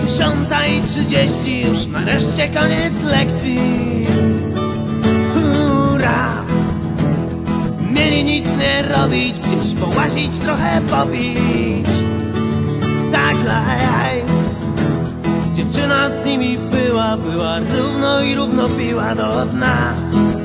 10:30 już nareszcie koniec lekcji. Hurra! Mieli nic nie robić, gdzieś połazić, trochę popić. Tak, laj. Dziewczyna z nimi była równo i równo piła do dna.